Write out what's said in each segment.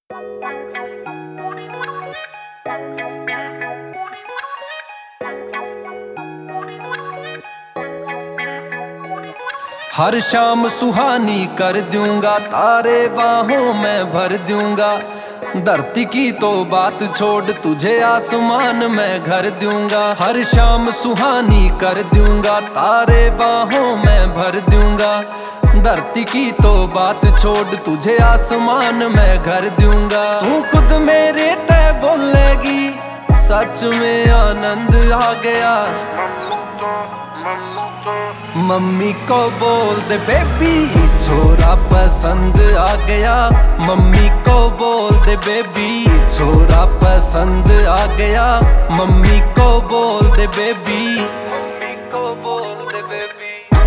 हर शाम सुहानी कर दूंगा, तारे बाहों में भर दूंगा। धरती की तो बात छोड़, तुझे आसमान में घर दूंगा। हर शाम सुहानी कर दूंगा, तारे बाहों में भर दूंगा। धरती की तो बात छोड़, तुझे आसमान में घर दूंगा। तू खुद मेरे तय बोलेगी, सच में आनंद आ गया। मम्मी को बोल दे बेबी, छोरा पसंद आ गया। मम्मी को बोल दे बेबी, छोरा पसंद आ गया। मम्मी को बोल दे बेबी, मम्मी को बोल दे बेबी।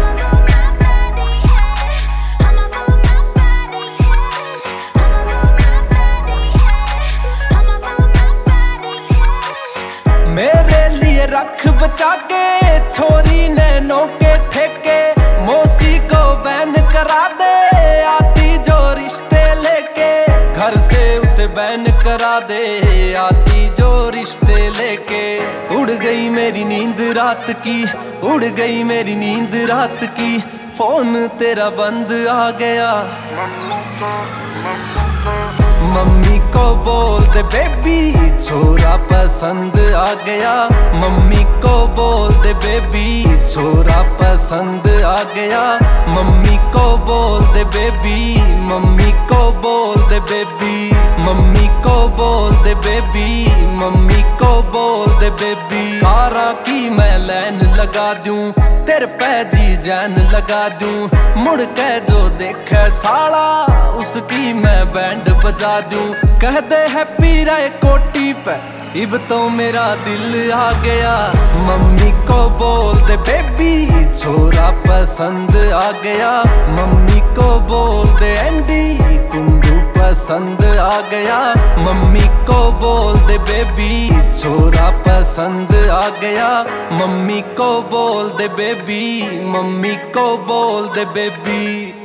मेरे लिए रख बचा के, छोरी नैनों के ठेके। मौसी को बैन करा दे, आती जो रिश्ते लेके। घर से उसे बैन करा दे, आती जो रिश्ते लेके। उड़ गई मेरी नींद रात की, उड़ गई मेरी नींद रात की। फोन तेरा बंद आ गया। मम्मी को बोल दे बेबी, छोरा पसंद आ गया। मम्मी को बोल दे बेबी, छोरा पसंद आ गया। मम्मी को बोल दे बेबी, मम्मी को बोल दे बेबी। मम्मी को बोल दे बेबी, मम्मी को बोल दे बेबी। कारा की मैं लाइन लगा दूं, तेरे पे जी जान लगा दूं। मुड़ के जो देखे साला, उसकी मैं बैंड बजा दूं। कह दे हैप्पी राय कोटी पे, इब तो मेरा दिल आ गया। मम्मी को बोल दे बेबी, छोरा पसंद आ गया। मम्मी को बोल दे एंडी, कुंडू पसंद आ गया। मम्मी को बोल दे बेबी, छोरा पसंद आ गया। मम्मी को बोल दे बेबी, मम्मी को बोल दे बेबी।